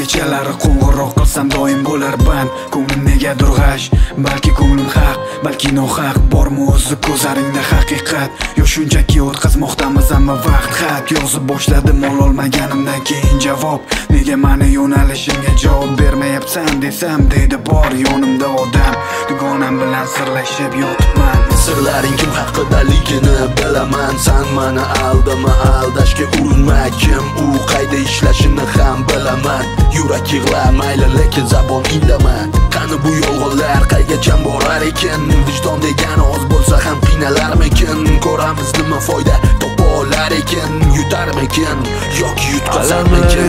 Kechalari qo'ng'iroq qilsam doim bo'lar band. Ko'nglim negadir g'ash, balki ko'nglim haq, balki nohaq. Bormi o'zi ko'zlaringda haqiqat, yo shunchaki o'tkazmoqdamiz hamma vaqt? Xat yozib boshladim ololmaganimdan keyin javob. Nega meni yo'nalishimga javob bermayapsan desam, deydi bor yonimda odam. Dugonam bilan sirlashib yotibman. Sirlaring kim haqidaligini bilaman. San meni aldama, aldashga urinma. Kim u qayda ishlashini ham bilaman. Yurak yig'lamayli lekin zabon indama. Qani bu yolg'onlar qaygacha borar ekan? Vijdon degan oz bo'lsa ham qiynalarmikin? Ko'ramiz nima foyda topa olar ekan? Yutarmikin yoki yutqazarmikin?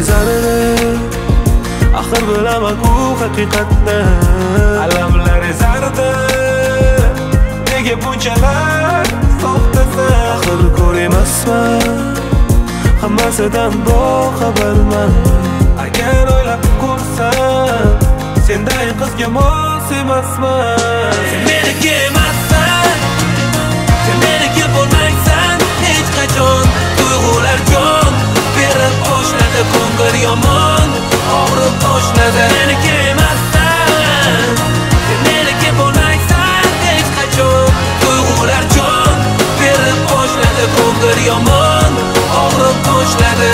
Axir bilaman u haqiqatni. Alamlar ezardi, nega bunchalar soxtasan? Axir ko'rmasman, hammasidan boxabarman. Agar o'ylab ko'rsam, senday qizga mos emasman. Sen meniki emassan, sen meniki bo'lmaysan hech qachon. Tuyg'ular jon berib boshladi, ko'ngil yomon og'rib boshladi. Meniki emassan, sen meniki bo'lmaysan hech qachon. Tuyg'ular jon berib boshladi, ko'ngil yomon og'rib boshladi.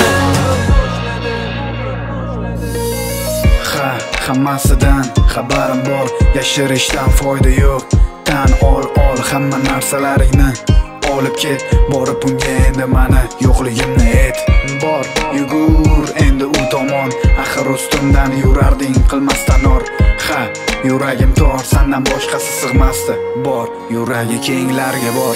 Hammasidan xabarim bor, yashirishdan foyda yo'q. Tan ol hamma narsalaringni olib ket. Borib unga endi mani yo'qligimni ayt. Bor, yugur endi u tomon. Axir ustimdan yurarding qilmasdan or. Yuragim tor, sandan boshqasi sig'masdi. Bor, yuragi kenglarga bor.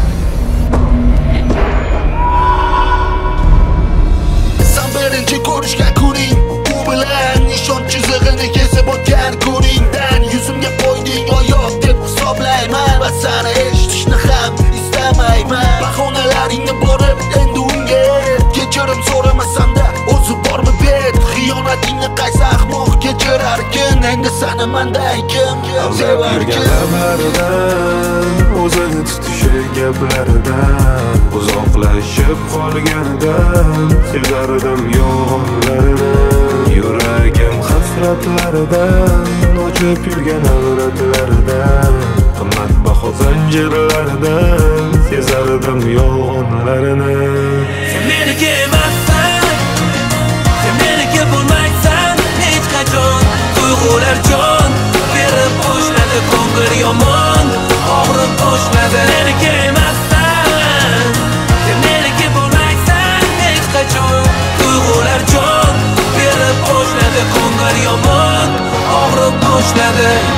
San birinchi ko'rishgan kuning, u bilan nishon chizig'ini kesib o'tgan kuningdan yuzimga qo'yding oyoq deb hisoblayman va seni eshitishni ham istamayman. Bahonalaringni borib endi unga kechirim so'ramasam-da o'zi bormi bet? Xiyonatingni qaysi ahmoq kechirarkin? Endi seni manday kim sevarkin? Lablaridan o'zini tutishi gaplaridan uzoqlashib qolganidan sezardim yolg'onlarini. Yuragim hasratlaridan ochib yurgan avratlaridan qimmatbaho zanjirlaridan sezardim yolg'onlarini. Sen meniki emassan, sen meniki bo'lmaysan hech qachon. Tuyg'ular jon berib boshladi, ko'ngil yomon og'rib boshladi. Meniki emassan, sen meniki bo'lmaysan hech qachon. Tuyg'ular jon berib boshladi, ko'ngil yomon og'rib boshladi.